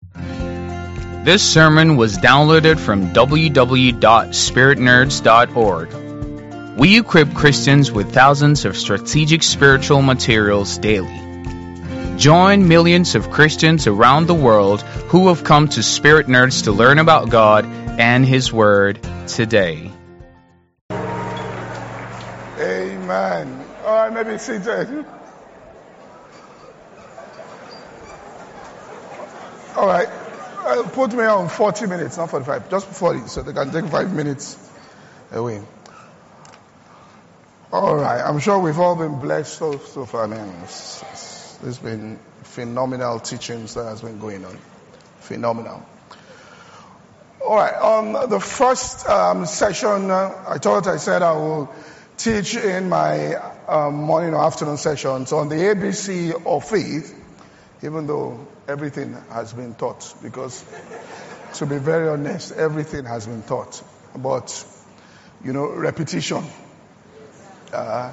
This sermon was downloaded from www.spiritnerds.org. We equip Christians with thousands of strategic spiritual materials daily. Join millions of Christians around the world who have come to Spirit Nerds to learn about God and His Word today. Amen. All right, maybe seated. All right. Put me on 40 minutes, not 45. Just 40, so they can take 5 minutes away. All right. I'm sure we've all been blessed so far. There's been phenomenal teachings that has been going on. Phenomenal. All right. On the first session, I said I will teach in my morning or afternoon sessions on the ABC of faith, even though everything has been taught, because to be very honest, everything has been taught. But, repetition. I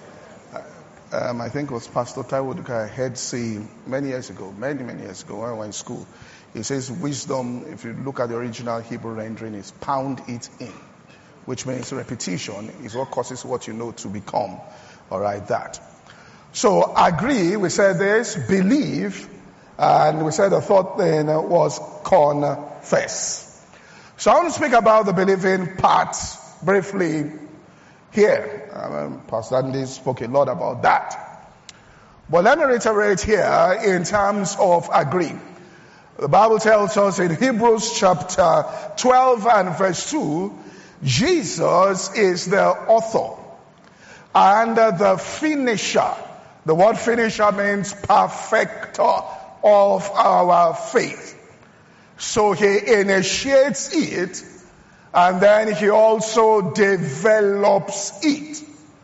think it was Pastor Taiwo Duka I heard say many years ago, when I were in school. He says wisdom, if you look at the original Hebrew rendering, is pound it in, which means repetition is what causes what you know to become. All right, that. So agree, we said this, believe, and we said the third thing was confess. So I want to speak about the believing part briefly here. Pastor Andy spoke a lot about that. But let me reiterate here in terms of agree. The Bible tells us in Hebrews chapter 12 and verse 2, Jesus is the author and the finisher. The word finisher means perfecter of our faith. So he initiates it, and then he also develops it.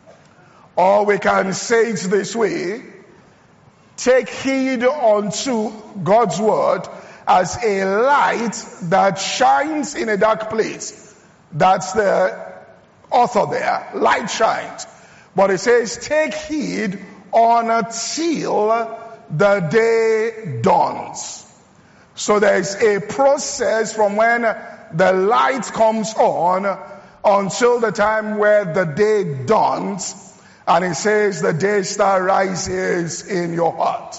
Or we can say it this way: take heed unto God's word as a light that shines in a dark place. That's the author there. Light shines. But it says, take heed until the day dawns. So there is a process from when the light comes on until the time where the day dawns. And it says the day star rises in your heart.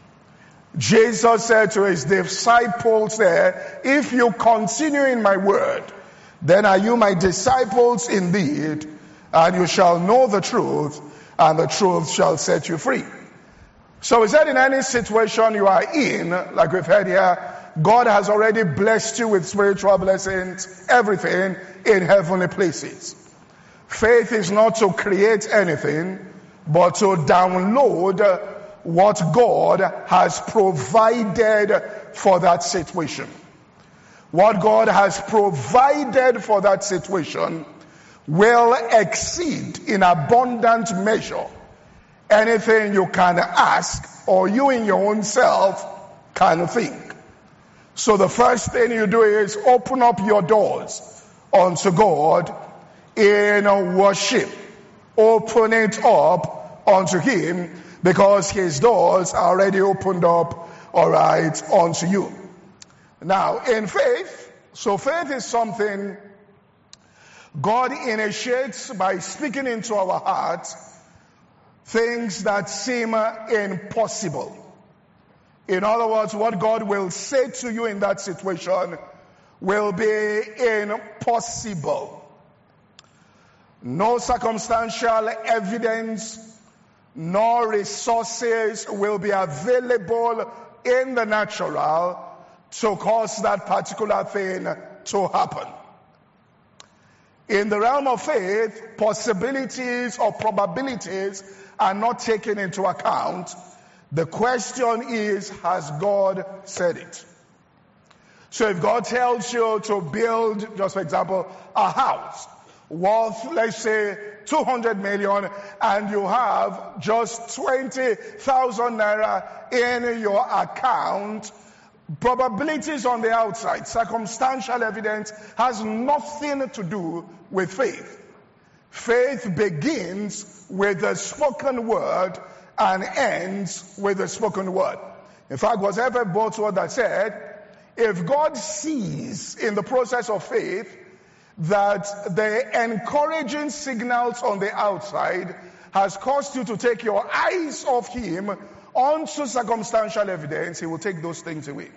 Jesus said to his disciples there, if you continue in my word, then are you my disciples indeed, and you shall know the truth, and the truth shall set you free. So he said in any situation you are in, like we've heard here, God has already blessed you with spiritual blessings, everything in heavenly places. Faith is not to create anything, but to download what God has provided for that situation. What God has provided for that situation will exceed in abundant measure anything you can ask or you in your own self can think. So the first thing you do is open up your doors unto God in worship. Open it up unto Him, because His doors are already opened up, all right, unto you. Now, in faith, so faith is something God initiates by speaking into our hearts things that seem impossible. In other words, what God will say to you in that situation will be impossible. No circumstantial evidence nor resources will be available in the natural to cause that particular thing to happen. In the realm of faith, possibilities or probabilities are not taken into account. The question is, has God said it? So if God tells you to build, just for example, a house worth, let's say, 200 million, and you have just 20,000 naira in your account, probabilities on the outside, circumstantial evidence has nothing to do with faith. Faith begins with the spoken word and ends with the spoken word. In fact, was ever bought what that said, if God sees in the process of faith that the encouraging signals on the outside has caused you to take your eyes off Him onto circumstantial evidence, He will take those things away.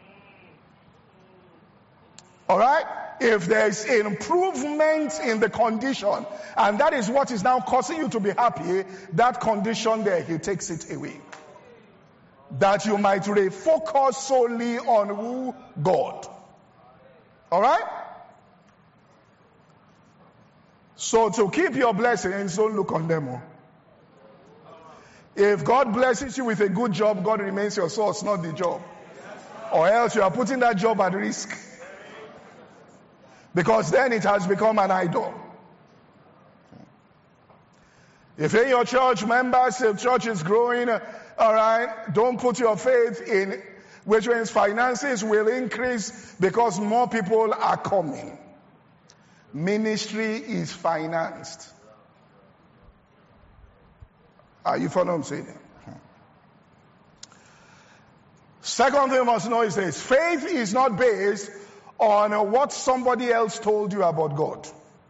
Alright? If there's improvement in the condition, and that is what is now causing you to be happy, that condition there, He takes it away. That you might refocus solely on who? God. Alright? So to keep your blessings, don't look on them. If God blesses you with a good job, God remains your source, not the job. Or else you are putting that job at risk. Because then it has become an idol. If in your church members, if church is growing, alright, don't put your faith in, which means finances will increase because more people are coming. Ministry is financed. Are you following what I'm saying? Second thing you must know is this: faith is not based on what somebody else told you about God.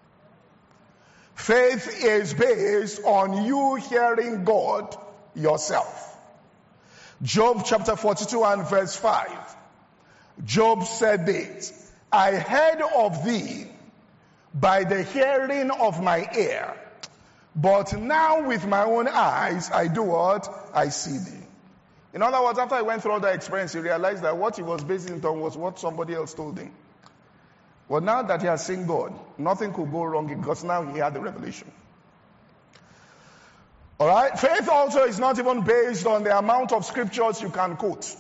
Faith is based on you hearing God yourself. Job chapter 42 and verse 5. Job said this: I heard of thee by the hearing of my ear, but now with my own eyes I do what? I see thee. In other words, after he went through all that experience, he realized that what he was basing on was what somebody else told him. Well, now that he has seen God, nothing could go wrong because now he had the revelation. Alright? Faith also is not even based on the amount of scriptures you can quote,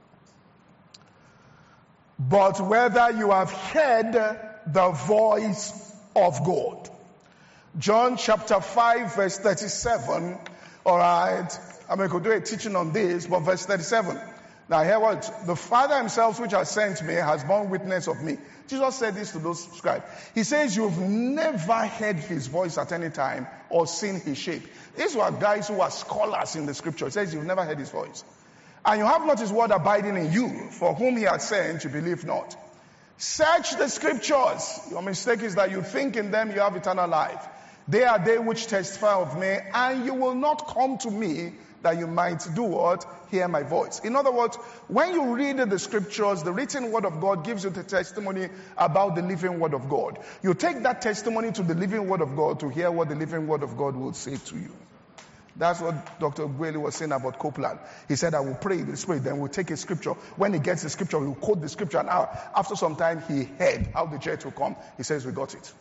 but whether you have heard the voice of God. John chapter 5 verse 37. Alright? I could do a teaching on this, but verse 37. Now hear what? The Father Himself which has sent me has borne witness of me. Jesus said this to those scribes. He says, you've never heard His voice at any time or seen His shape. These were guys who were scholars in the scripture. He says, you've never heard His voice. And you have not His word abiding in you, for whom He has sent, you believe not. Search the scriptures. Your mistake is that you think in them you have eternal life. They are they which testify of me, and you will not come to me that you might do what? Hear my voice. In other words, when you read the scriptures, the written word of God gives you the testimony about the living word of God. You take that testimony to the living word of God to hear what the living word of God will say to you. That's what Dr. Gwele was saying about Copeland. He said, I will pray in the Spirit, then we'll take a scripture. When he gets the scripture, we'll quote the scripture, and after some time, he heard how the jet will come. He says, we got it.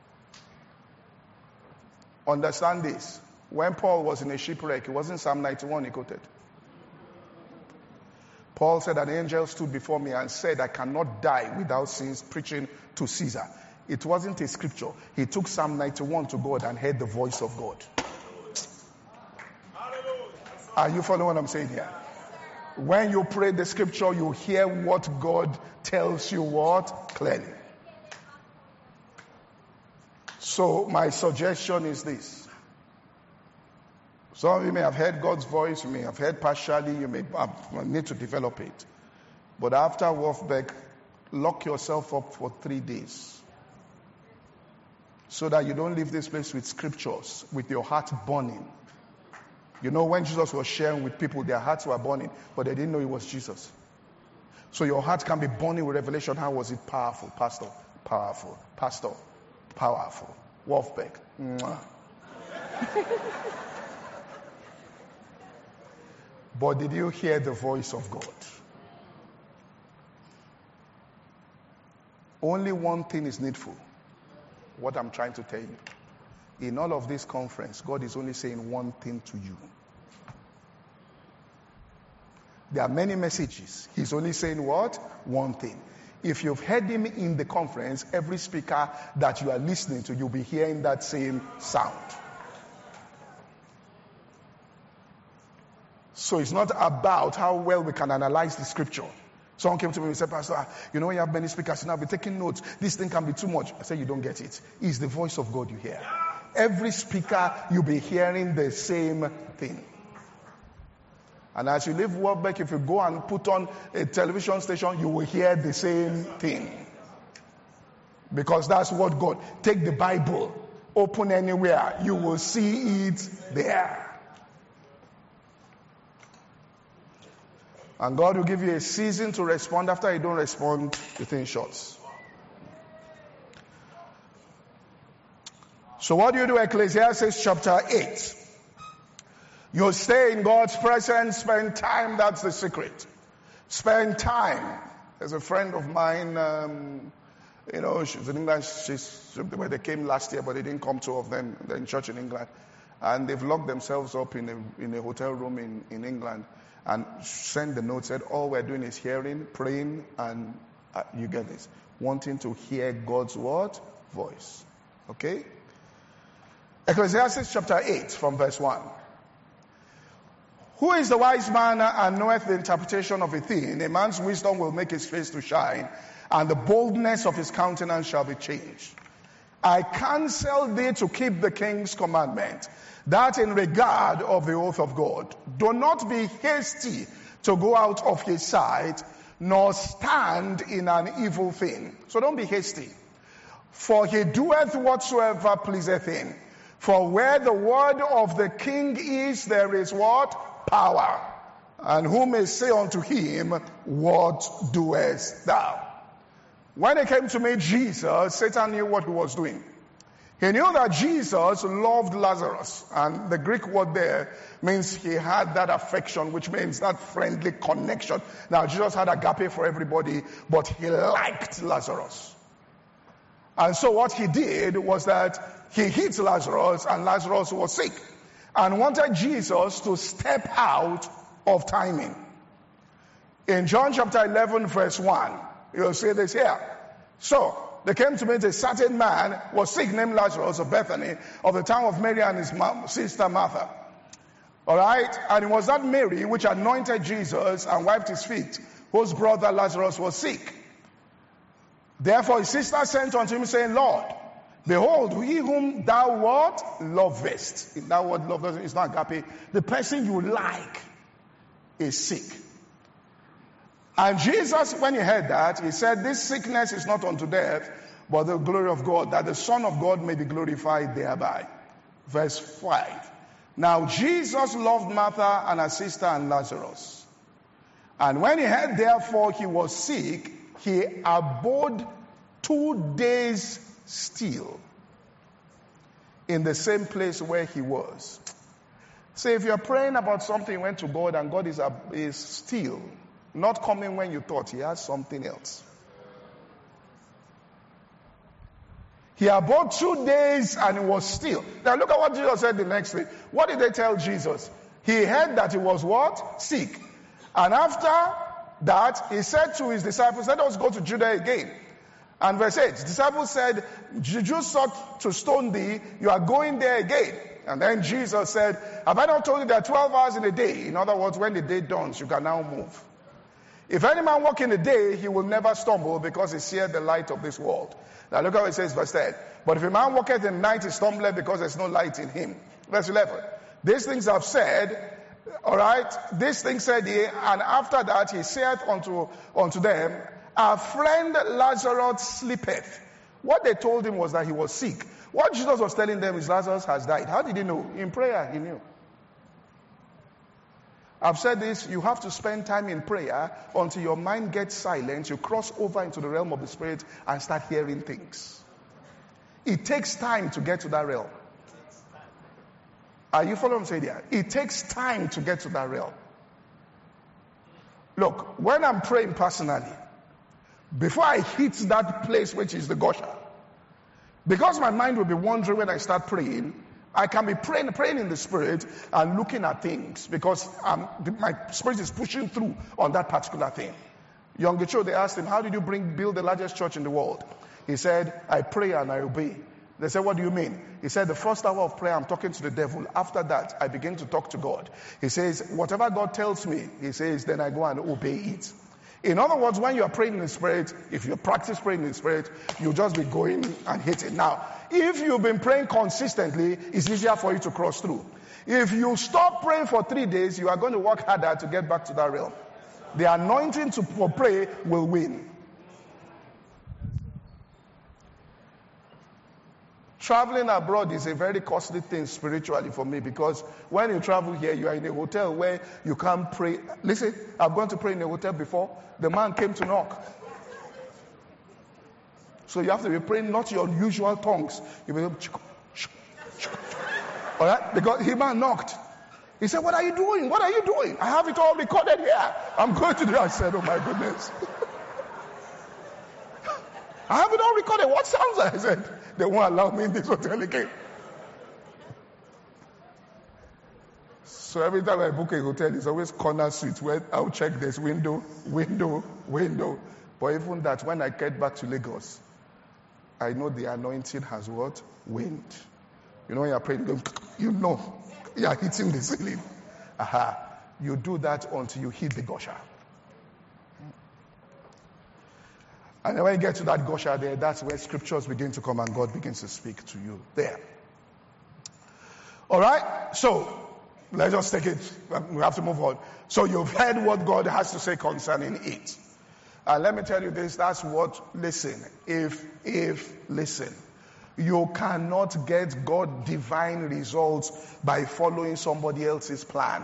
Understand this. When Paul was in a shipwreck, it wasn't Psalm 91 he quoted. Paul said, an angel stood before me and said, I cannot die without sins preaching to Caesar. It wasn't a scripture. He took Psalm 91 to God and heard the voice of God. Are you following what I'm saying here? When you pray the scripture, you hear what God tells you what? Clearly. So my suggestion is this. Some of you may have heard God's voice, you may have heard partially, you may need to develop it. But after Wolfbeck, lock yourself up for 3 days. So that you don't leave this place with scriptures, with your heart burning. You know, when Jesus was sharing with people, their hearts were burning, but they didn't know it was Jesus. So your heart can be burning with revelation. How was it powerful, Pastor? Powerful. Pastor? Powerful. Wolfbeck. But did you hear the voice of God? Only one thing is needful. What I'm trying to tell you. In all of this conference, God is only saying one thing to you. There are many messages. He's only saying what? One thing. If you've heard Him in the conference, every speaker that you are listening to, you'll be hearing that same sound. So it's not about how well we can analyze the scripture. Someone came to me and said, Pastor, you know when you have many speakers, you know, I'll be taking notes. This thing can be too much. I said, you don't get it. It's the voice of God you hear. Every speaker, you'll be hearing the same thing. And as you leave Welbeck, if you go and put on a television station, you will hear the same thing. Because that's what God. Take the Bible, open anywhere, you will see it there. And God will give you a season to respond. After you don't respond, the thing shuts. So what do you do? Ecclesiastes chapter 8. You stay in God's presence, spend time, that's the secret. Spend time. There's a friend of mine, she's in England, they came last year, but they didn't come, two of them, they're in church in England. And they've locked themselves up in a hotel room in England and sent the note, said, all we're doing is hearing, praying, and you get this, wanting to hear God's word, voice. Okay? Ecclesiastes chapter 8 from verse 1. Who is the wise man and knoweth the interpretation of a thing? A man's wisdom will make his face to shine, and the boldness of his countenance shall be changed. I counsel thee to keep the king's commandment, that in regard of the oath of God, do not be hasty to go out of his sight, nor stand in an evil thing. So don't be hasty. For he doeth whatsoever pleaseth him. For where the word of the king is, there is what? Power. And who may say unto him, what doest thou? When it came to meet Jesus, Satan knew what he was doing. He knew that Jesus loved Lazarus. And the Greek word there means he had that affection, which means that friendly connection. Now, Jesus had agape for everybody, but he liked Lazarus. And so what he did was that he hit Lazarus, and Lazarus was sick, and wanted Jesus to step out of timing. In John chapter 11 verse 1, you'll see this here. So, they came to meet a certain man, was sick, named Lazarus of Bethany, of the town of Mary and his sister Martha. Alright? And it was that Mary which anointed Jesus and wiped his feet, whose brother Lazarus was sick. Therefore his sister sent unto him, saying, Lord, behold, he whom thou what? Lovest. That word love is not agape. The person you like is sick. And Jesus, when he heard that, he said, this sickness is not unto death, but the glory of God, that the Son of God may be glorified thereby. Verse 5. Now Jesus loved Martha and her sister and Lazarus. And when he heard therefore he was sick, he abode 2 days still in the same place where he was. So if you're praying about something, you went to God and God is still, not coming when you thought, he has something else. He abode 2 days and he was still. Now look at what Jesus said the next week. What did they tell Jesus? He heard that he was what? Sick. And after that, he said to his disciples, let us go to Judah again. And verse 8, the disciples said, the Jews sought to stone thee, you are going there again. And then Jesus said, have I not told you there are 12 hours in a day? In other words, when the day dawns, you can now move. If any man walk in the day, he will never stumble, because he seeth the light of this world. Now look how it says, verse 10. But if a man walketh in night, he stumbleth, because there's no light in him. Verse 11. These things I've said, alright, these things said he, and after that he saith unto them, our friend Lazarus sleepeth. What they told him was that he was sick. What Jesus was telling them is Lazarus has died. How did he know? In prayer, he knew. I've said this, you have to spend time in prayer until your mind gets silent. You cross over into the realm of the spirit and start hearing things. It takes time to get to that realm. Are you following what I'm saying here? It takes time to get to that realm. Look, when I'm praying personally, before I hit that place which is the gusher, because my mind will be wandering when I start praying, I can be praying in the spirit and looking at things because my spirit is pushing through on that particular thing. Young Cho, they asked him, how did you build the largest church in the world? He said, I pray and I obey. They said, what do you mean? He said, the first hour of prayer, I'm talking to the devil. After that, I begin to talk to God. He says, whatever God tells me, he says, then I go and obey it. In other words, when you are praying in the Spirit, if you practice praying in the Spirit, you'll just be going and hitting. Now, if you've been praying consistently, it's easier for you to cross through. If you stop praying for 3 days, you are going to work harder to get back to that realm. The anointing for pray will win. Traveling abroad is a very costly thing spiritually for me, because when you travel here, you are in a hotel where you can't pray. Listen, I've gone to pray in a hotel before. The man came to knock. So you have to be praying not your usual tongues. You will all right? Because he man knocked. He said, "What are you doing? What are you doing? I have it all recorded here. I'm going to do it." I said, "Oh my goodness." I have it all recorded. What sounds like? I said, "They won't allow me in this hotel again." So every time I book a hotel, it's always corner suite where I'll check this window. But even that, when I get back to Lagos, I know the anointing has what? Wind. You know, when you're praying, you know, you're hitting the ceiling. Aha. You do that until you hit the gusher. And then when you get to that gusher there, that's where scriptures begin to come and God begins to speak to you there. All right? So, let's just take it. We have to move on. So you've heard what God has to say concerning it. And let me tell you this, that's what, listen, listen, you cannot get God divine results by following somebody else's plan.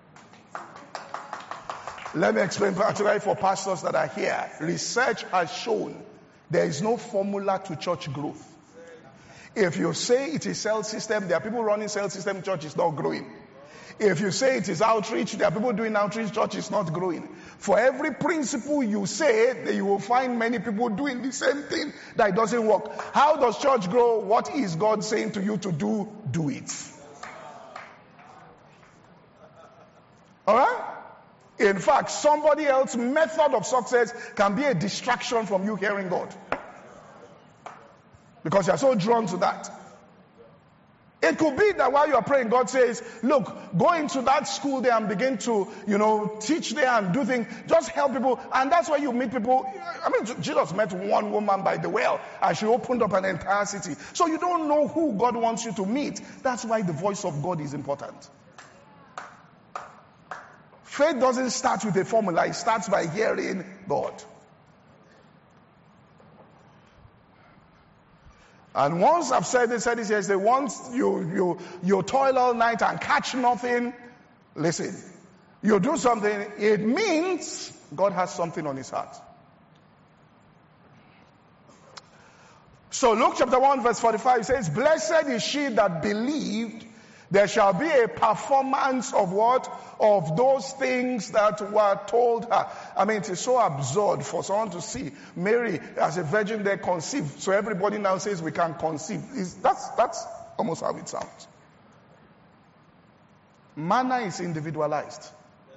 Let me explain particularly for pastors that are here. Research has shown there is no formula to church growth. If you say it is cell system, there are people running cell system, church is not growing. If you say it is outreach, there are people doing outreach, church is not growing. For every principle you say, you will find many people doing the same thing that it doesn't work. How does church grow? What is God saying to you to do? Do it. Alright? In fact, somebody else's method of success can be a distraction from you hearing God. Because you are so drawn to that. It could be that while you are praying, God says, look, go into that school there and begin to, teach there and do things. Just help people. And that's why you meet people. I mean, Jesus met one woman by the well and she opened up an entire city. So you don't know who God wants you to meet. That's why the voice of God is important. Faith doesn't start with a formula. It starts by hearing God. And once I've said this, once you toil all night and catch nothing, listen, you do something, it means God has something on his heart. So Luke chapter 1 verse 45 says, "Blessed is she that believed, there shall be a performance of what? Of those things that were told her." I mean, it is so absurd for someone to see Mary as a virgin there conceived. So everybody now says we can conceive. That's almost how it sounds. Manna is individualized.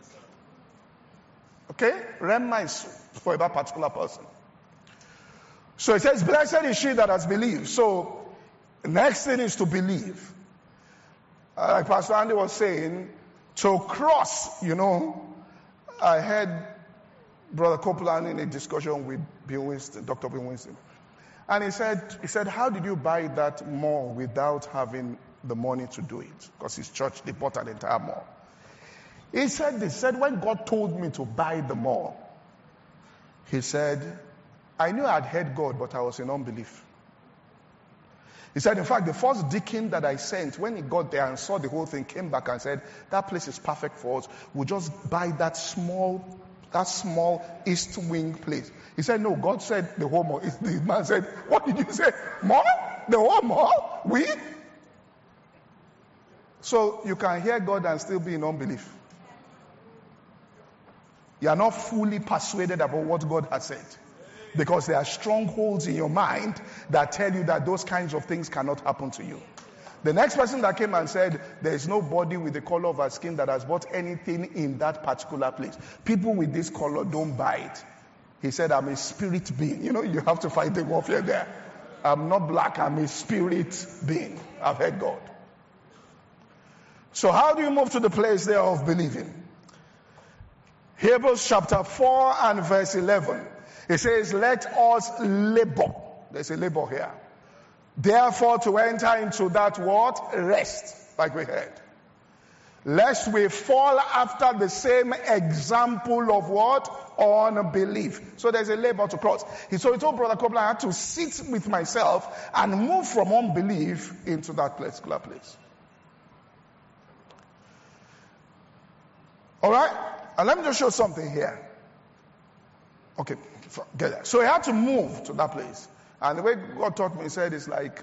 Okay? Rema is for that particular person. So it says, "Blessed is she that has believed." So the next thing is to believe. Like Pastor Andy was saying, to cross, I heard Brother Copeland in a discussion with Bill Winston, Dr. Bill Winston. And he said, "How did you buy that mall without having the money to do it?" Because his church, they bought an entire mall. He said, "When God told me to buy the mall," he said, "I knew I'd heard God, but I was in unbelief." He said, in fact, the first deacon that I sent, when he got there and saw the whole thing, came back and said, "That place is perfect for us. We'll just buy that small east wing place." He said, "No, God said the whole mall." The man said, "What did you say? Mall? The whole mall? We?" So you can hear God and still be in unbelief. You are not fully persuaded about what God has said. Because there are strongholds in your mind that tell you that those kinds of things cannot happen to you. The next person that came and said, "There is nobody with the color of our skin that has bought anything in that particular place. People with this color don't buy it." He said, "I'm a spirit being." You have to fight the warfare there. I'm not black, I'm a spirit being. I've heard God. So how do you move to the place there of believing? Hebrews chapter 4 and verse 11. It says, let us labor. There's a labor here. Therefore, to enter into that what? Rest, like we heard. Lest we fall after the same example of what? Unbelief. So there's a labor to cross. So he told Brother Copeland, I had to sit with myself and move from unbelief into that particular place. Alright? And let me just show something here. Okay, get that. So he had to move to that place. And the way God taught me, he said, it's like,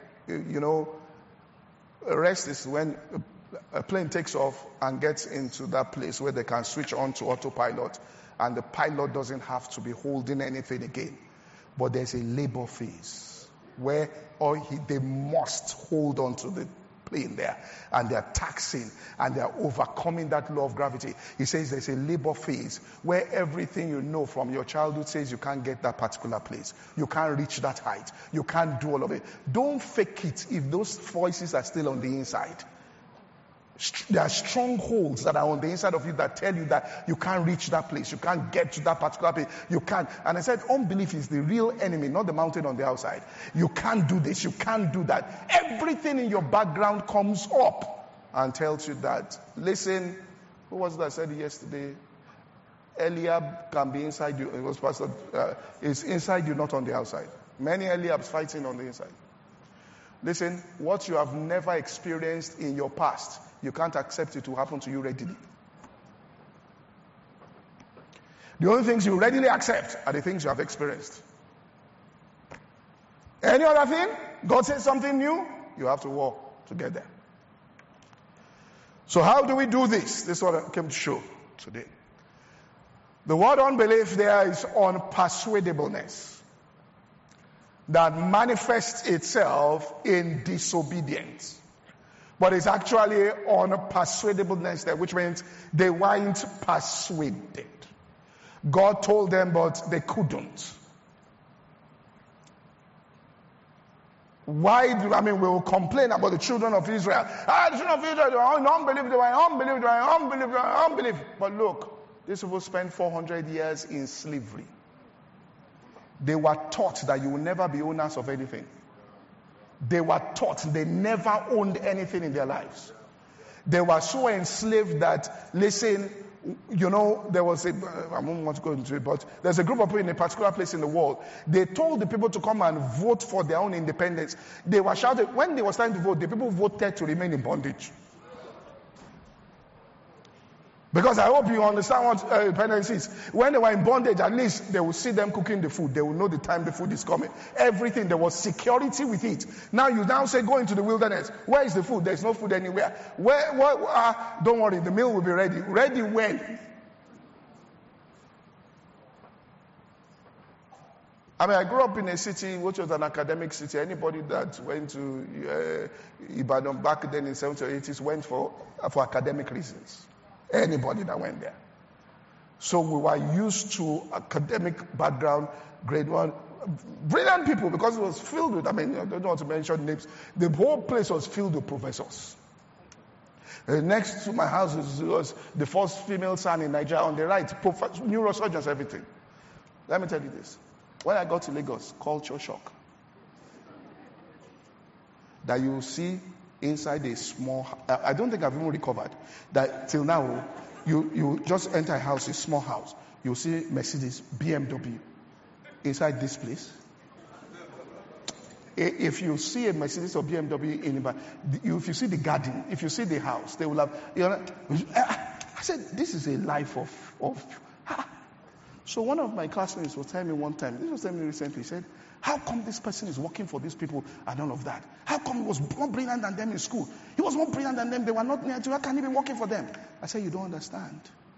rest is when a plane takes off and gets into that place where they can switch on to autopilot, and the pilot doesn't have to be holding anything again. But there's a labor phase where they must hold on to the plane there, and they're taxing and they're overcoming that law of gravity. He says there's a labor phase where everything you know from your childhood says you can't get that particular place, you can't reach that height, you can't do all of it. Don't fake it if those voices are still on the inside. There are strongholds that are on the inside of you that tell you that you can't reach that place, you can't get to that particular place, you can't. And I said unbelief is the real enemy, not the mountain on the outside. You can't do this, you can't do that. Everything in your background comes up and tells you that. Listen, who was that said yesterday? Eliab can be inside you. It was Pastor. It's inside you, not on the outside. Many Eliabs fighting on the inside. Listen, what you have never experienced in your past, you can't accept it to happen to you readily. The only things you readily accept are the things you have experienced. Any other thing, God says something new, you have to walk to get there. So how do we do this? This is what I came to show today. The word unbelief there is unpersuadableness that manifests itself in disobedience. But it's actually unpersuadableness there, which means they weren't persuaded. God told them, but they couldn't. We will complain about the children of Israel. The children of Israel, they were in unbelief, they were in unbelief, they were in unbelief, they were in unbelief. But look, these people spent 400 years in slavery. They were taught that you will never be owners of anything. They were taught they never owned anything in their lives. They were so enslaved that, listen, there was I don't want to go into it, but there's a group of people in a particular place in the world. They told the people to come and vote for their own independence. They were shouting, when they were starting to vote, the people voted to remain in bondage. Because I hope you understand what independence is. When they were in bondage, at least they will see them cooking the food. They will know the time the food is coming. Everything, there was security with it. Now you now say, go into the wilderness. Where is the food? There's no food anywhere. Don't worry, the meal will be ready. Ready when? I grew up in a city which was an academic city. Anybody that went to Ibadan back then in the 70s or 80s went for academic reasons. Anybody that went there. So we were used to academic background, grade 1, brilliant people, because it was filled with, I don't want to mention names. The whole place was filled with professors. Next to my house was the first female son in Nigeria on the right, neurosurgeons, everything. Let me tell you this. When I got to Lagos, culture shock. That you see inside a small, I don't think I've even recovered that till now. You just enter a house, a small house, you'll see Mercedes, BMW inside this place. If you see a Mercedes or BMW if you see the garden, if you see the house, they will have, I said, this is a life of. So one of my classmates was telling me one time, this was telling me recently, he said, how come this person is working for these people and all of that? How come he was more brilliant than them in school? He was more brilliant than them. They were not near to. How can he be working for them? I said, you don't understand.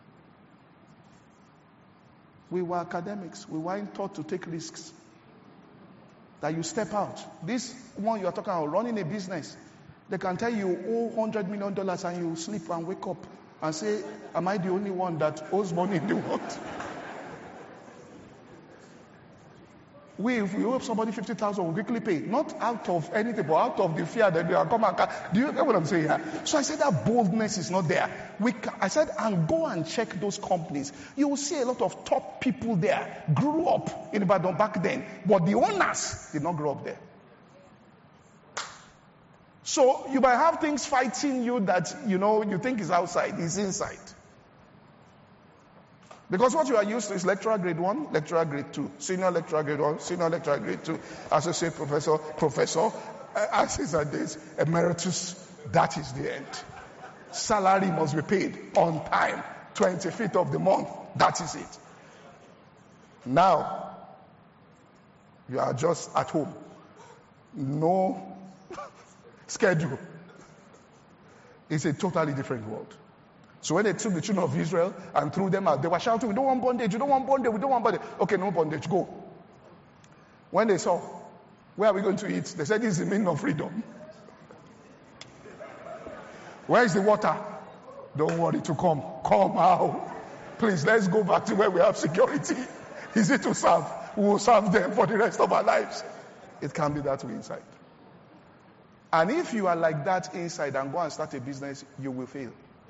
We were academics. We weren't taught to take risks. That you step out. This one you are talking about, running a business. They can tell you owe $100 million and you sleep and wake up and say, am I the only one that owes money in the world? If we owe somebody 50,000, we quickly pay. Not out of anything, but out of the fear that they are coming. Do you get what I'm saying here? So I said that boldness is not there. I said, and go and check those companies. You will see a lot of top people there grew up in Ibadan back then, but the owners did not grow up there. So you might have things fighting you that, you think is outside, is inside. Because what you are used to is lecturer grade 1, lecturer grade 2, senior lecturer grade 1, senior lecturer grade 2, associate professor, assistant days, emeritus. That is the end. Salary must be paid on time, 25th of the month. That is it. Now, you are just at home. No schedule. It's a totally different world. So when they took the children of Israel and threw them out, they were shouting, we don't want bondage, we don't want bondage, we don't want bondage. Okay, no bondage, go. When they saw, where are we going to eat? They said, this is the meaning of freedom. Where is the water? Don't worry to come. Come out. Please, let's go back to where we have security. Is it to serve? We will serve them for the rest of our lives. It can be that way inside. And if you are like that inside and go and start a business, you will fail.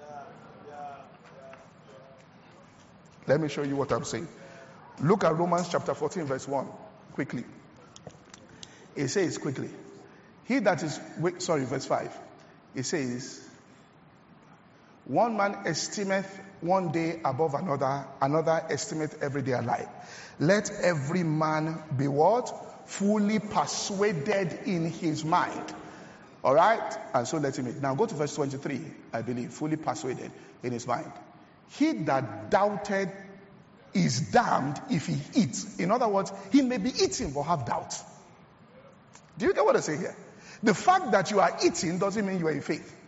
Let me show you what I'm saying. Look at Romans chapter 14 verse 1 quickly. It says quickly. Verse 5. It says, one man estimeth one day above another, another estimeth every day alike. Let every man be what? Fully persuaded in his mind. Alright? And so let him eat. Now go to verse 23, I believe. Fully persuaded in his mind. He that doubted is damned if he eats. In other words, he may be eating but have doubt. Do you get what I say here? The fact that you are eating doesn't mean you are in faith.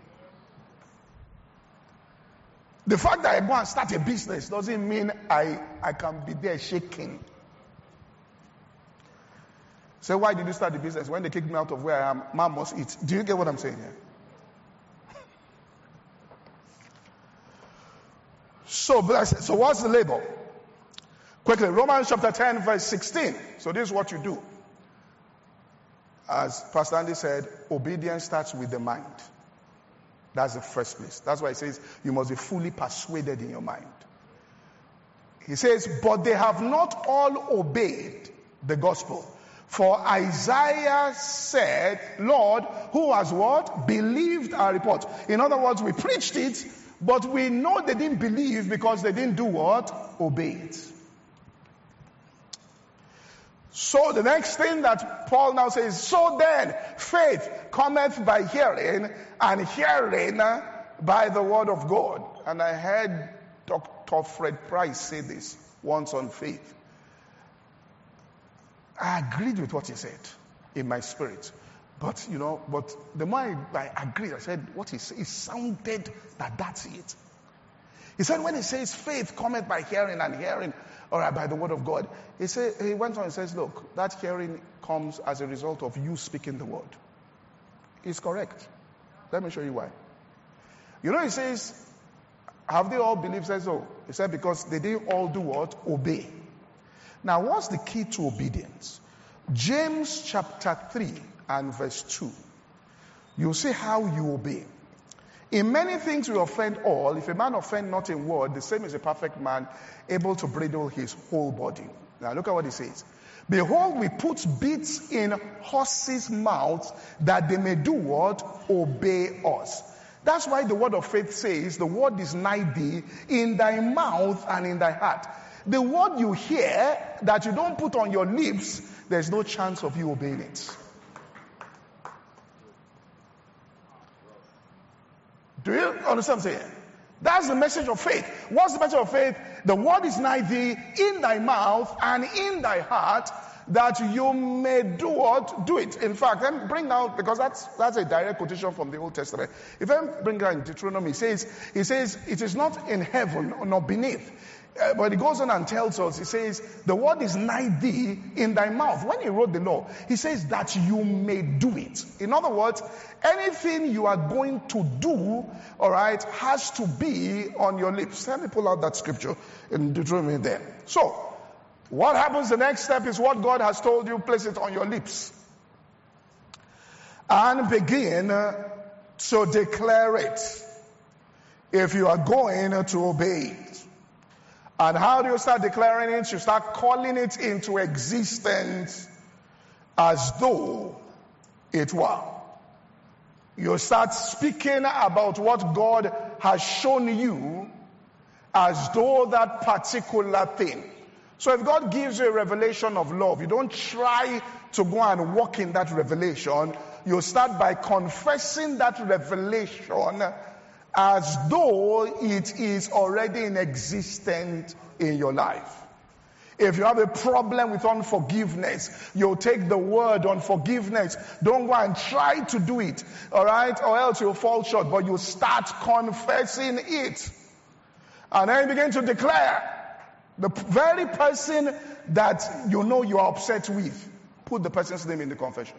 The fact that I go and start a business doesn't mean I can be there shaking. So why did you start the business? When they kicked me out of where I am, man must eat. Do you get what I'm saying here? So blessed. So what's the label? Quickly, Romans chapter 10 verse 16. So this is what you do. As Pastor Andy said, obedience starts with the mind. That's the first place. That's why he says you must be fully persuaded in your mind. He says, but they have not all obeyed the gospel. For Isaiah said, Lord, who has what? Believed our report. In other words, we preached it, but we know they didn't believe because they didn't do what? Obey it. So the next thing that Paul now says, so then faith cometh by hearing, and hearing by the word of God. And I heard Dr. Fred Price say this once on faith. I agreed with what he said in my spirit. But the more I agreed, I said, what he said, it sounded that that's it. He said, when he says faith cometh by hearing and hearing, or by the word of God, he went on and says, look, that hearing comes as a result of you speaking the word. It's correct. Let me show you why. He says, have they all believed? Says so. He said, because they didn't all do what? Obey. Now, what's the key to obedience? James chapter 3 and verse 2. You'll see how you obey. In many things we offend all. If a man offend not in word, the same is a perfect man, able to bridle his whole body. Now look at what he says. Behold, we put bits in horses' mouths that they may do what? Obey us. That's why the word of faith says, the word is nigh thee, in thy mouth and in thy heart. The word you hear that you don't put on your lips, there's no chance of you obeying it. Do you understand what I'm saying? That's the message of faith. What's the message of faith? The word is nigh thee, in thy mouth and in thy heart, that you may do what? Do it. In fact, let me bring out, because that's a direct quotation from the Old Testament. If I bring out in Deuteronomy, he says, it is not in heaven nor beneath. But he goes on and tells us, he says, the word is nigh thee, in thy mouth. When he wrote the law, he says that you may do it. In other words, anything you are going to do, alright, has to be on your lips. Let me pull out that scripture in Deuteronomy there. So, What happens the next step is what God has told you, place it on your lips. And begin to declare it if you are going to obey it. And how do you start declaring it? You start calling it into existence as though it were. You start speaking about what God has shown you as though that particular thing. So if God gives you a revelation of love, you don't try to go and walk in that revelation. You start by confessing that revelation as though it is already in existence in your life. If you have a problem with unforgiveness, you'll take the word unforgiveness. Don't go and try to do it, all right? Or else you'll fall short, but you start confessing it. And then you begin to declare. The very person that you know you are upset with, put the person's name in the confession.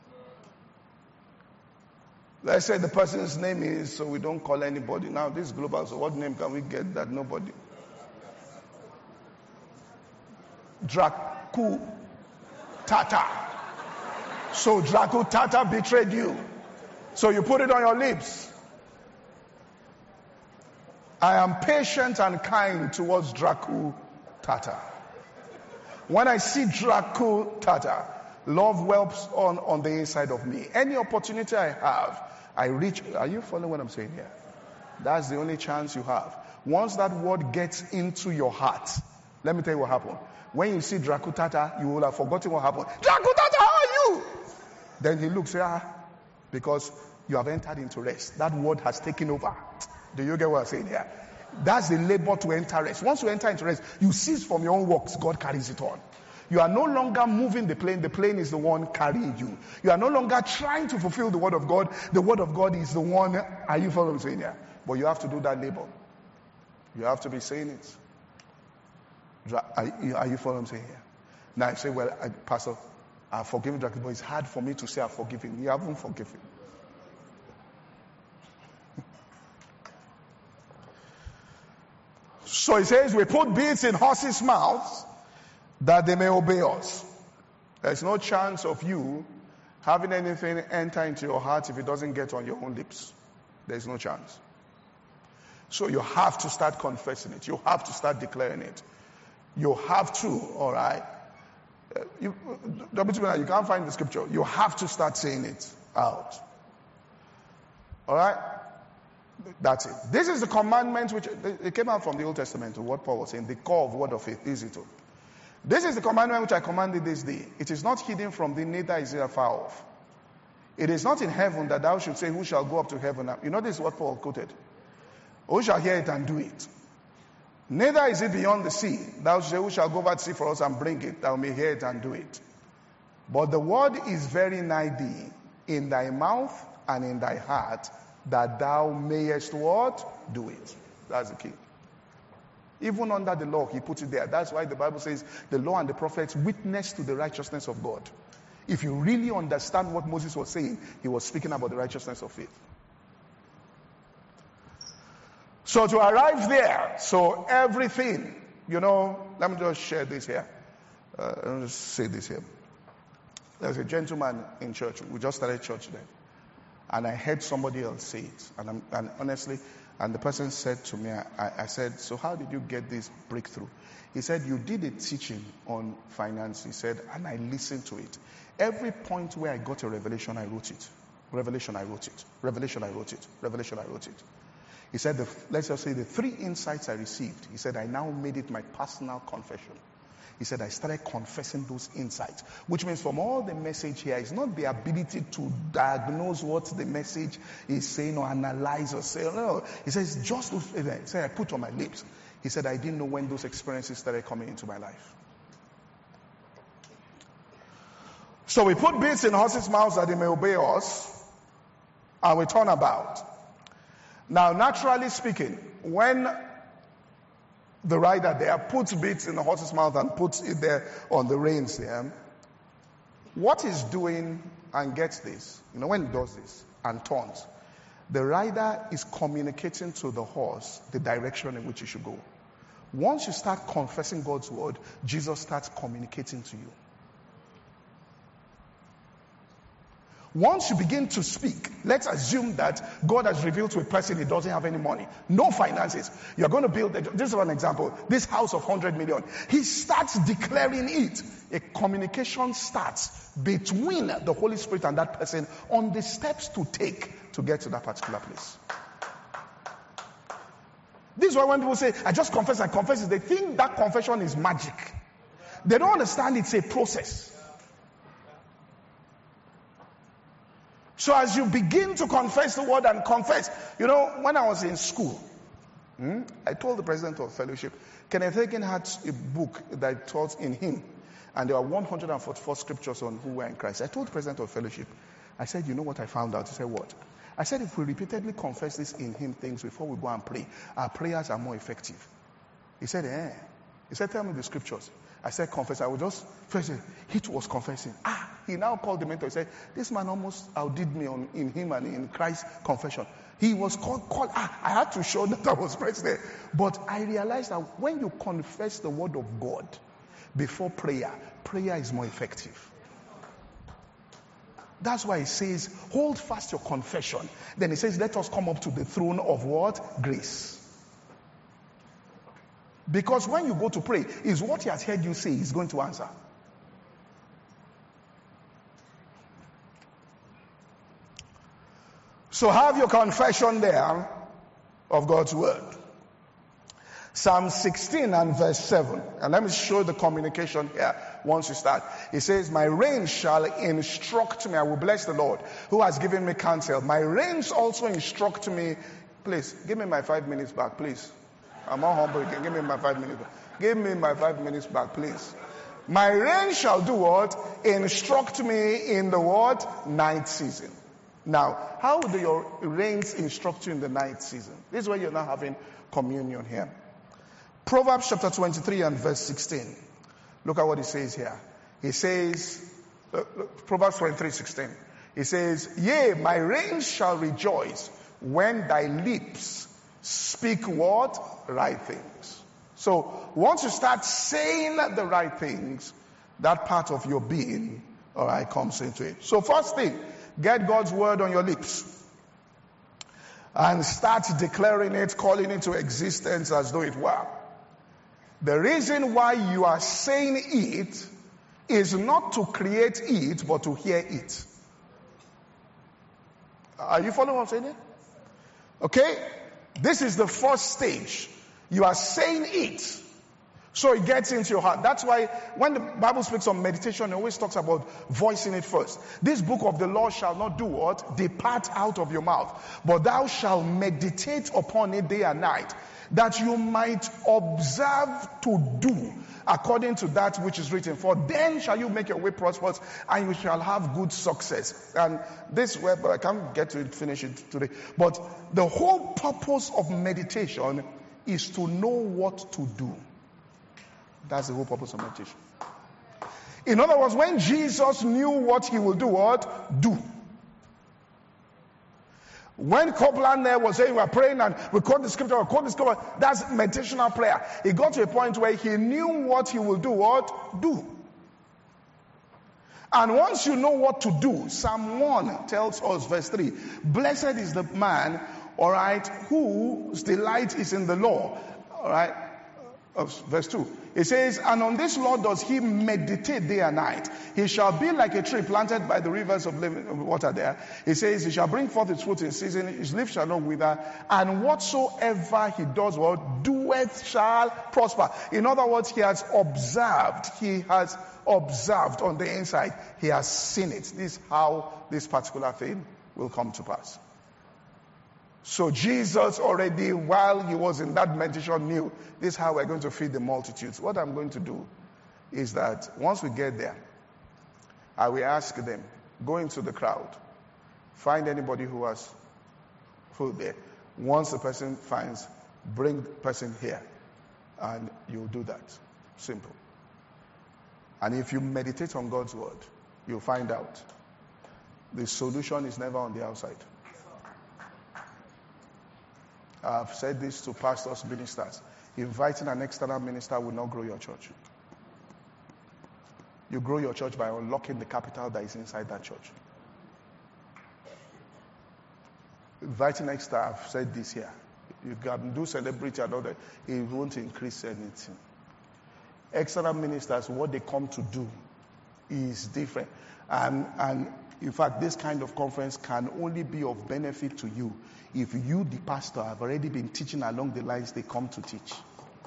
Let's say the person's name is, so we don't call anybody. Now this is global, so what name can we get that nobody? Draku Tata. So Draku Tata betrayed you. So you put it on your lips. I am patient and kind towards Draku Tata. When I see Draku Tata, love whelps on the inside of me. Any opportunity I have, I reach. Are you following what I'm saying here? That's the only chance you have. Once that word gets into your heart, let me tell you what happened. When you see Draku Tata, you will have forgotten what happened. Draku Tata, how are you? Then he looks, because you have entered into rest. That word has taken over. Do you get what I'm saying here? That's the labor to enter rest. Once you enter into rest, you cease from your own works. God carries it on. You are no longer moving the plane. The plane is the one carrying you. You are no longer trying to fulfill the word of God. The word of God is the one. Are you following what I'm saying here? But you have to do that labor. You have to be saying it. Are you following what I'm saying here? Now I say, well, Pastor, I've forgiven Draku, but it's hard for me to say I've forgiven. You haven't forgiven. So he says, we put beads in horses' mouths that they may obey us. There's no chance of you having anything enter into your heart if it doesn't get on your own lips. There's no chance. So you have to start confessing it. You have to start declaring it. You have to, all right? You can't find the scripture. You have to start saying it out. All right? That's it. This is the commandment which it came out from the Old Testament, what Paul was saying, the core of word of faith. Easy to. This is the commandment which I commanded this day. It is not hidden from thee, neither is it afar off. It is not in heaven that thou should say, who shall go up to heaven? You know this is what Paul quoted. Who shall hear it and do it? Neither is it beyond the sea. Thou shalt say, who shall go over the sea for us and bring it? Thou may hear it and do it. But the word is very nigh thee, in thy mouth and in thy heart, that thou mayest what? Do it. That's the key. Even under the law, he puts it there. That's why the Bible says the law and the prophets witness to the righteousness of God. If you really understand what Moses was saying, he was speaking about the righteousness of faith. So to arrive there, so everything, let me just share this here. Let me just say this here. There's a gentleman in church. We just started church then. And I heard somebody else say it. And honestly, the person said to me, I said, so how did you get this breakthrough? He said, you did a teaching on finance. He said, and I listened to it. Every point where I got a revelation, I wrote it. Revelation, I wrote it. Revelation, I wrote it. Revelation, I wrote it. He said, let's just say the 3 insights I received. He said, I now made it my personal confession. He said, I started confessing those insights, which means from all the message here, it's not the ability to diagnose what the message is saying or analyze or say, no. He says, just those, he said, I put on my lips. He said, I didn't know when those experiences started coming into my life. So we put bits in horses' mouths that they may obey us, and we turn about. Now, naturally speaking, when the rider there puts bits in the horse's mouth and puts it there on the reins there, what he's doing, and gets this, when he does this and turns, the rider is communicating to the horse the direction in which he should go. Once you start confessing God's word, Jesus starts communicating to you. Once you begin to speak, let's assume that God has revealed to a person he doesn't have any money, no finances. You're going to build, this is an example, this house of 100 million. He starts declaring it. A communication starts between the Holy Spirit and that person on the steps to take to get to that particular place. This is why when people say, I just confess, they think that confession is magic. They don't understand it's a process. So as you begin to confess the word and confess, when I was in school, I told the president of fellowship, Kenneth Hagin had a book that taught in him, and there were 144 scriptures on who were in Christ. I told the president of fellowship, I said, you know what I found out? He said, what? I said, if we repeatedly confess this in him things before we go and pray, our prayers are more effective. He said, He said, tell me the scriptures. I said, confess. I would just first say, he was confessing. He now called the mentor. He said, this man almost outdid me in him and in Christ's confession. He was called. I had to show that I was present there. But I realized that when you confess the word of God before prayer, prayer is more effective. That's why he says, hold fast your confession. Then he says, let us come up to the throne of what? Grace. Because when you go to pray, is what he has heard you say he's going to answer. So have your confession there of God's word. Psalm 16 and verse 7. And let me show the communication here once you start. It says, my reins shall instruct me. I will bless the Lord who has given me counsel. My reins also instruct me. Please, give me my 5 minutes back, please. I'm not humble again. Give me my 5 minutes back. Give me my 5 minutes back, please. My reins shall do what? Instruct me in the what? Night season. Now, how do your reins instruct you in the night season? This is where you're now having communion here. Proverbs chapter 23 and verse 16. Look at what he says here. He says, Proverbs 23:16. He says, yea, my reins shall rejoice when thy lips speak what? Right things. So once you start saying the right things, that part of your being, comes into it. So first thing, get God's word on your lips. And start declaring it, calling it to existence as though it were. The reason why you are saying it is not to create it, but to hear it. Are you following what I'm saying? Okay? This is the first stage. You are saying it, so it gets into your heart. That's why when the Bible speaks of meditation, it always talks about voicing it first. This book of the law shall not do what? Depart out of your mouth. But thou shalt meditate upon it day and night, that you might observe to do according to that which is written. For then shall you make your way prosperous, and you shall have good success. And this word, but I can't get to it, finish it today. But the whole purpose of meditation is to know what to do. That's the whole purpose of meditation. In other words, when Jesus knew what he will do, what? Do. When Copeland there was saying, we're praying and we quote the scripture, that's meditational prayer. He got to a point where he knew what he will do, what? Do. And once you know what to do, Psalm 1 tells us, verse 3, blessed is the man, whose delight is in the law. Verse 2. It says, and on this law does he meditate day and night. He shall be like a tree planted by the rivers of living water there. It says, he shall bring forth his fruit in season, his leaf shall not wither, and whatsoever he does, doeth shall prosper. In other words, he has observed on the inside. He has seen it. This is how this particular thing will come to pass. So Jesus already, while he was in that meditation, knew this is how we're going to feed the multitudes. What I'm going to do is that once we get there, I will ask them, go into the crowd, find anybody who has food there. Once the person finds, bring the person here, and you'll do that. Simple. And if you meditate on God's word, you'll find out the solution is never on the outside. I've said this to pastors, ministers. Inviting an external minister will not grow your church. You grow your church by unlocking the capital that is inside that church. Inviting extra, I've said this here. You can do celebrity and all that. It won't increase anything. External ministers, what they come to do is different. And in fact, this kind of conference can only be of benefit to you if you, the pastor, have already been teaching along the lines they come to teach.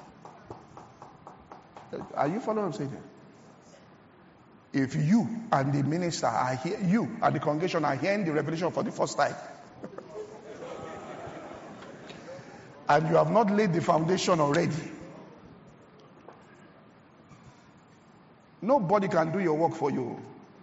Are you following what I'm saying? If you and the minister are here, you and the congregation are hearing the revelation for the first time, and you have not laid the foundation already, nobody can do your work for you.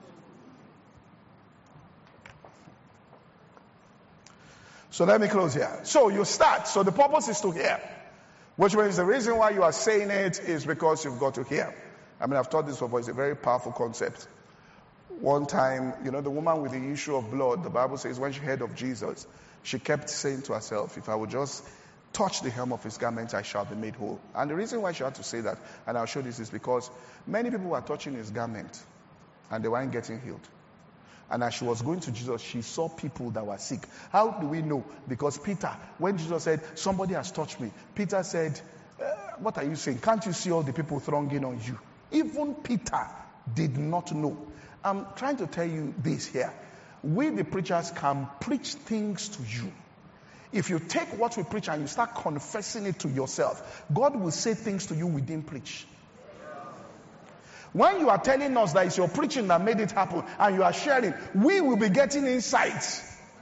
So let me close here. So you start. So the purpose is to hear. Which means the reason why you are saying it is because you've got to hear. I mean, I've taught this before. It's a very powerful concept. One time, the woman with the issue of blood, the Bible says when she heard of Jesus, she kept saying to herself, if I would just touch the hem of his garment, I shall be made whole. And the reason why she had to say that, and I'll show this, is because many people were touching his garment and they weren't getting healed. And as she was going to Jesus, she saw people that were sick. How do we know? Because Peter, when Jesus said, somebody has touched me, Peter said, what are you saying? Can't you see all the people thronging on you? Even Peter did not know. I'm trying to tell you this here. We, the preachers, can preach things to you. If you take what we preach and you start confessing it to yourself, God will say things to you we didn't preach. When you are telling us that it's your preaching that made it happen and you are sharing, we will be getting insights.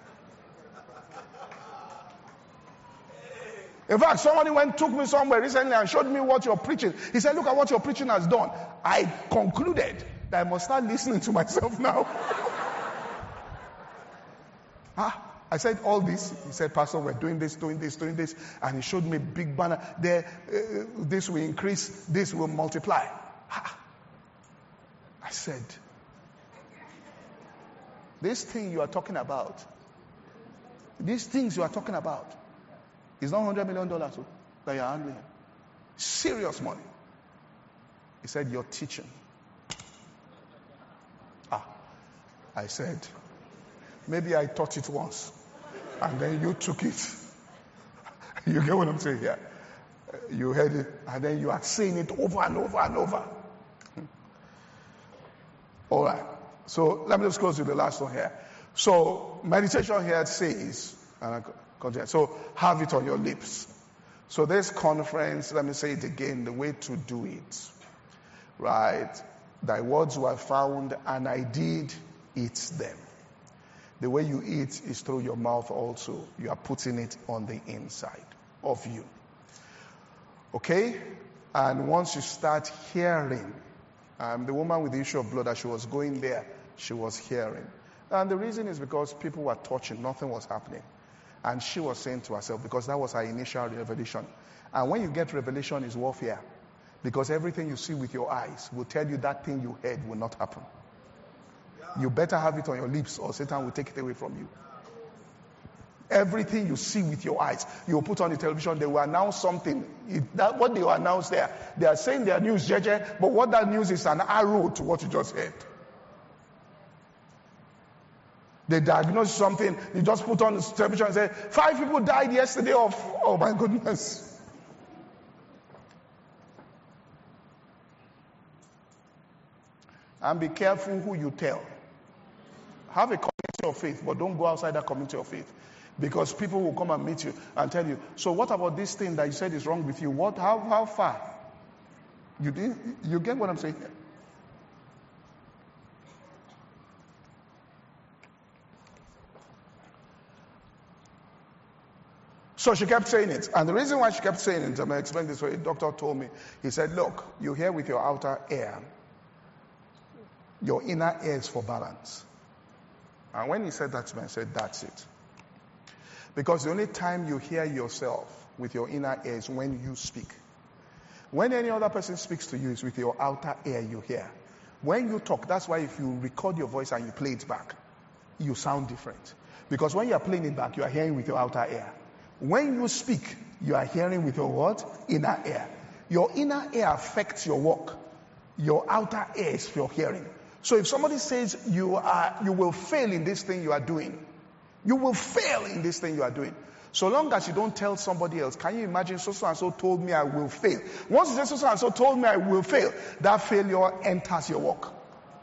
In fact, somebody took me somewhere recently and showed me what you're preaching. He said, look at what your preaching has done. I concluded that I must start listening to myself now. I said, all this. He said, Pastor, we're doing this. And he showed me a big banner. There, this will increase, this will multiply. I said, this thing you are talking about, these things you are talking about, is not $100 million that you're handling. Serious money. He said, you're teaching. I said, maybe I taught it once, and then you took it. You get what I'm saying here? You heard it, and then you are saying it over and over and over. All right. So let me just close with the last one here. So meditation here says, and I continue. So have it on your lips. So this conference, let me say it again, the way to do it, right? Thy words were found, and I did eat them. The way you eat is through your mouth also. You are putting it on the inside of you. Okay? And once you start hearing, the woman with the issue of blood, as she was going there, she was hearing. And the reason is because people were touching, nothing was happening. And she was saying to herself, because that was her initial revelation. And when you get revelation, it's warfare. Because everything you see with your eyes will tell you that thing you heard will not happen. You better have it on your lips or Satan will take it away from you. Everything you see with your eyes, you will put on the television, they will announce something. What they will announce there, they are saying their news, JJ, but what that news is an arrow to what you just heard. They diagnose something, you just put on the television and say, 5 people died yesterday of, oh my goodness. And be careful who you tell. Have a community of faith, but don't go outside that community of faith. Because people will come and meet you and tell you, so what about this thing that you said is wrong with you? What? How far? You get what I'm saying? So she kept saying it. And the reason why she kept saying it, I'm going to explain this way. A doctor told me, he said, look, you hear with your outer ear. Your inner ear is for balance. And when he said that to me, I said, that's it. Because the only time you hear yourself with your inner ear is when you speak. When any other person speaks to you, it's with your outer ear you hear. When you talk, that's why if you record your voice and you play it back, you sound different. Because when you are playing it back, you are hearing with your outer ear. When you speak, You are hearing with your what? Inner ear. Your inner ear affects your walk. Your outer ear is your hearing. So if somebody says you will fail in this thing you are doing, you will fail in this thing you are doing. So long as you don't tell somebody else, can you imagine so and so told me I will fail? Once you say so and so told me I will fail, that failure enters your walk.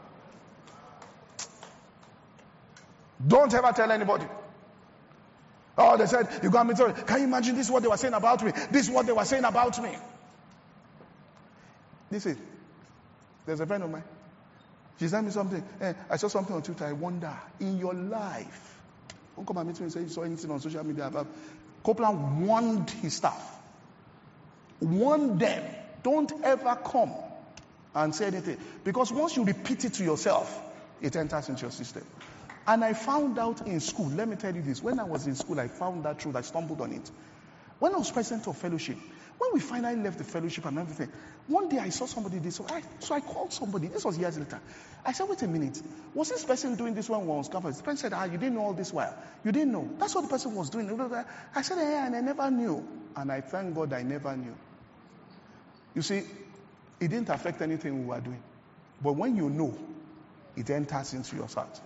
Don't ever tell anybody. Oh, they said, you got me told. Can you imagine this is what they were saying about me? This is what they were saying about me. Listen, there's a friend of mine. She sent me something. I saw something on Twitter. I wonder, in your life, don't come and meet me and say you saw anything on social media about. Copeland warned his staff. Warn them. Don't ever come and say anything. Because once you repeat it to yourself, it enters into your system. And I found out in school, let me tell you this, when I was in school, I found that truth, I stumbled on it. When I was president of fellowship, when we finally left the fellowship and everything, one day I saw somebody do so I called somebody, this was years later. I said, wait a minute, was this person doing this when we were on campus? The person said, you didn't know all this while. You didn't know. That's what the person was doing. I said, yeah, and I never knew. And I thank God I never knew. You see, it didn't affect anything we were doing. But when you know, it enters into your heart.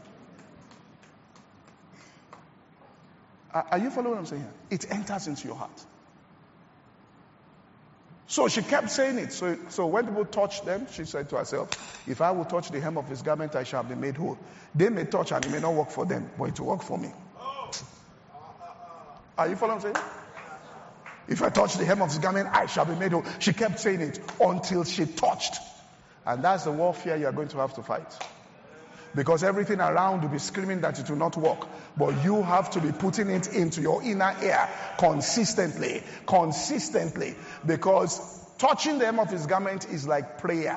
Are you following what I'm saying here? It enters into your heart. So she kept saying it. So when people touched them, she said to herself, if I will touch the hem of his garment, I shall be made whole. They may touch and it may not work for them, but it will work for me. Are you following what I'm saying? If I touch the hem of his garment, I shall be made whole. She kept saying it until she touched. And that's the warfare you are going to have to fight. Because everything around will be screaming that it will not work. But you have to be putting it into your inner ear consistently. Because touching the hem of his garment is like prayer.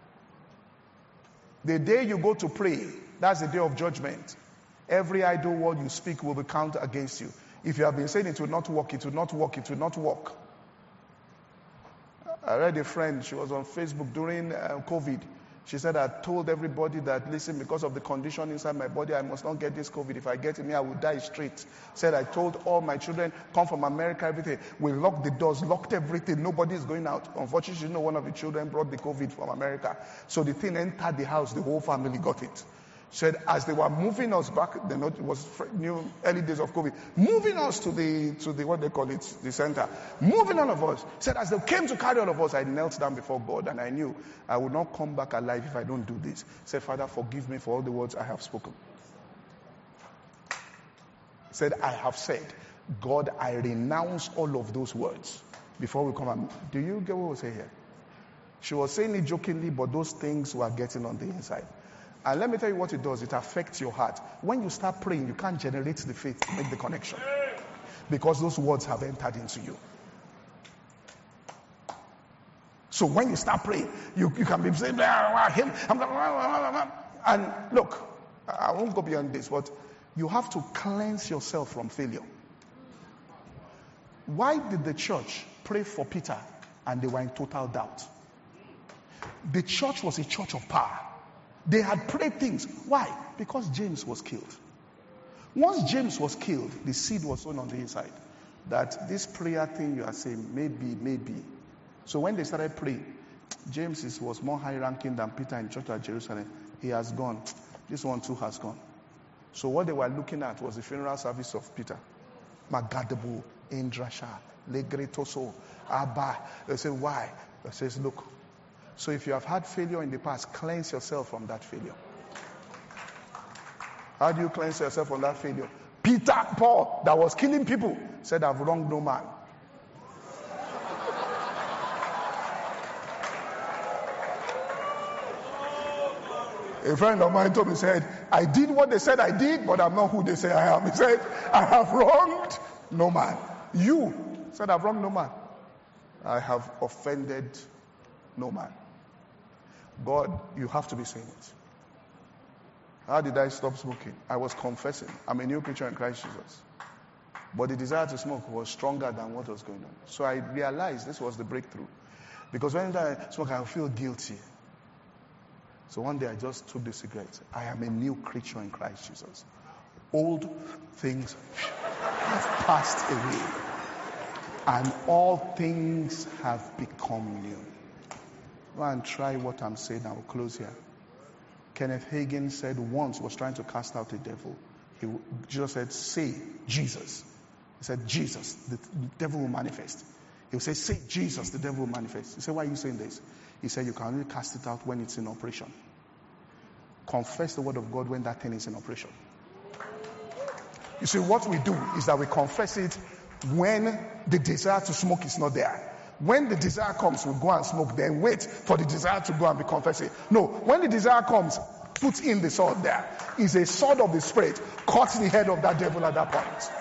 The day you go to pray, that's the day of judgment. Every idle word you speak will be counted against you. If you have been saying it will not work, it will not work, it will not work. I read a friend, she was on Facebook during COVID. She said, I told everybody that, listen, because of the condition inside my body, I must not get this COVID. If I get it, I will die straight. Said, I told all my children, come from America, everything. We locked the doors, locked everything. Nobody is going out. Unfortunately, one of the children brought the COVID from America. So the thing entered the house. The whole family got it. Said, as they were moving us back, it was new early days of COVID, moving us to the what they call it, the center, moving all of us. Said, as they came to carry all of us, I knelt down before God and I knew I would not come back alive if I don't do this. Said, Father, forgive me for all the words I have spoken. Said, I have said, God, I renounce all of those words. Before we come, do you get what we say here? She was saying it jokingly, but those things were getting on the inside. And let me tell you what it does. It affects your heart. When you start praying, you can't generate the faith to make the connection. Because those words have entered into you. So when you start praying, you can be saying, him. And look, I won't go beyond this, but you have to cleanse yourself from failure. Why did the church pray for Peter and they were in total doubt? The church was a church of power. They had prayed things. Why? Because James was killed. Once James was killed, the seed was sown on the inside. That this prayer thing you are saying, maybe. So when they started praying, James was more high ranking than Peter in church at Jerusalem. He has gone. This one too has gone. So what they were looking at was the funeral service of Peter. Magadabu, Indrasha, Legretoso, Abba. They said, why? They says, look. So if you have had failure in the past, cleanse yourself from that failure. How do you cleanse yourself from that failure? Paul, that was killing people, said, I've wronged no man. A friend of mine told me, said, I did what they said I did, but I'm not who they say I am. He said, I have wronged no man. You said, I've wronged no man. I have offended no man. God, you have to be saying it. How did I stop smoking? I was confessing. I'm a new creature in Christ Jesus. But the desire to smoke was stronger than what was going on. So I realized this was the breakthrough. Because when I smoke, I feel guilty. So one day I just took the cigarette. I am a new creature in Christ Jesus. Old things have passed away. and all things have become new. Go and try what I'm saying. I will close here. Kenneth Hagin said once was trying to cast out a devil. Jesus said, say Jesus. He said, Jesus, the devil will manifest. He will say, say Jesus, the devil will manifest. He said, why are you saying this? He said, you can only cast it out when it's in operation. Confess the word of God when that thing is in operation. You see, what we do is that we confess it when the desire to smoke is not there. When the desire comes, we go and smoke, then wait for the desire to go and be confessing. No, when the desire comes, put in the sword there. It's a sword of the Spirit. Cut the head of that devil at that point.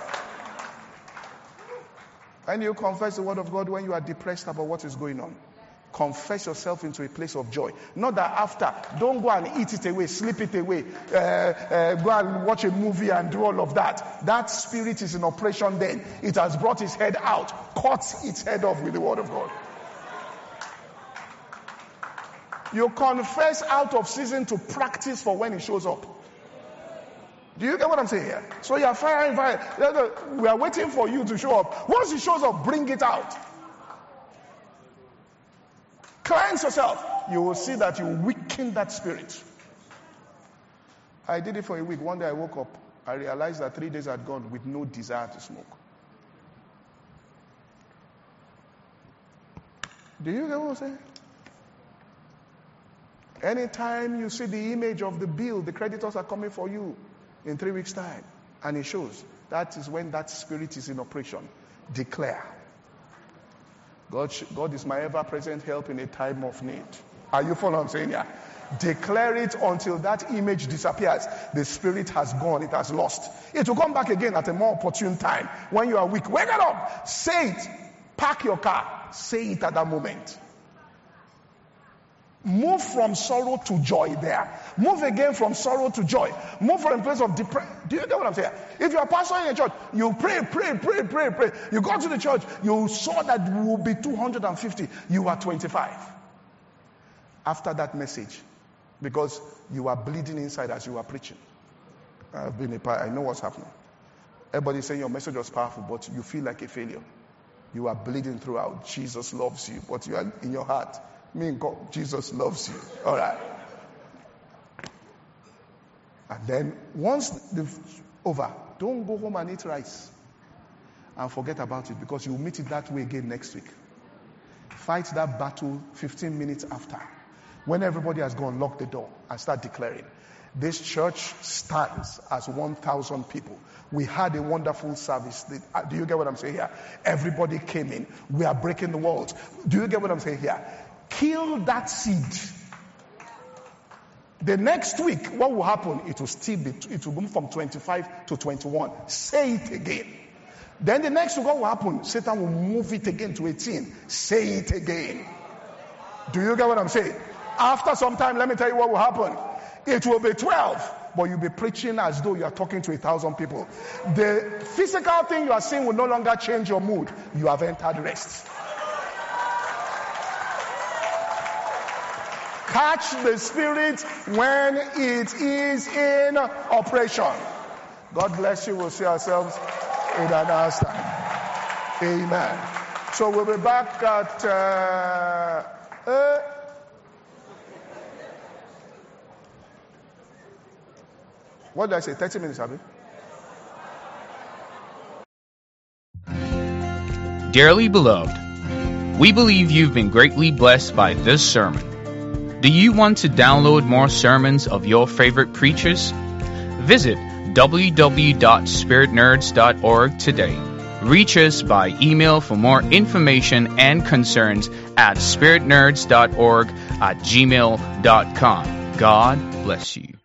And you confess the word of God when you are depressed about what is going on. Confess yourself into a place of joy. Not that after, don't go and eat it away, sleep it away, go and watch a movie and do all of that. That spirit is in operation then. It has brought its head out. Cut its head off with the word of God. You confess out of season to practice for when it shows up. Do you get what I'm saying here? So you are firing. We are waiting for you to show up. Once it shows up, bring it out. Cleanse yourself. You will see that you weaken that spirit. I did it for a week. One day I woke up. I realized that 3 days had gone with no desire to smoke. Do you get what I'm saying? Anytime you see the image of the bill, the creditors are coming for you in 3 weeks' time, and it shows, that is when that spirit is in operation. Declare. God is my ever-present help in a time of need. Are you following what I'm saying here? Declare it until that image disappears. The spirit has gone. It has lost. It will come back again at a more opportune time. When you are weak, wake it up. Say it. Park your car. Say it at that moment. Move from sorrow to joy there. Move again from sorrow to joy. Move from a place of depression. Do you get what I'm saying? If you're a pastor in a church, you pray. You go to the church, you saw that you will be 250. You are 25. After that message, because you are bleeding inside as you are preaching. I've been a part. I know what's happening. Everybody's saying your message was powerful, but you feel like a failure. You are bleeding throughout. Jesus loves you, but you are in your heart. Me and God, Jesus loves you. All right. And then once it's over, don't go home and eat rice and forget about it, because you will meet it that way again next week. Fight that battle 15 minutes after. When everybody has gone, lock the door and start declaring. This church stands as 1,000 people. We had a wonderful service. Do you get what I'm saying here? Everybody came in. We are breaking the walls. Do you get what I'm saying here? Kill that seed. The next week, what will happen? It will move from 25 to 21. Say it again. Then the next week, what will happen? Satan will move it again to 18. Say it again. Do you get what I'm saying? After some time, let me tell you what will happen. It will be 12, but you'll be preaching as though you are talking to 1,000 people. The physical thing you are seeing will no longer change your mood. You have entered rest. Catch the spirit when it is in operation. God bless you. We'll see ourselves in another time. Amen. So we'll be back at what did I say? 30 minutes, Abby? Dearly beloved, we believe you've been greatly blessed by this sermon. Do you want to download more sermons of your favorite preachers? Visit www.spiritnerds.org today. Reach us by email for more information and concerns at spiritnerds.org@gmail.com. God bless you.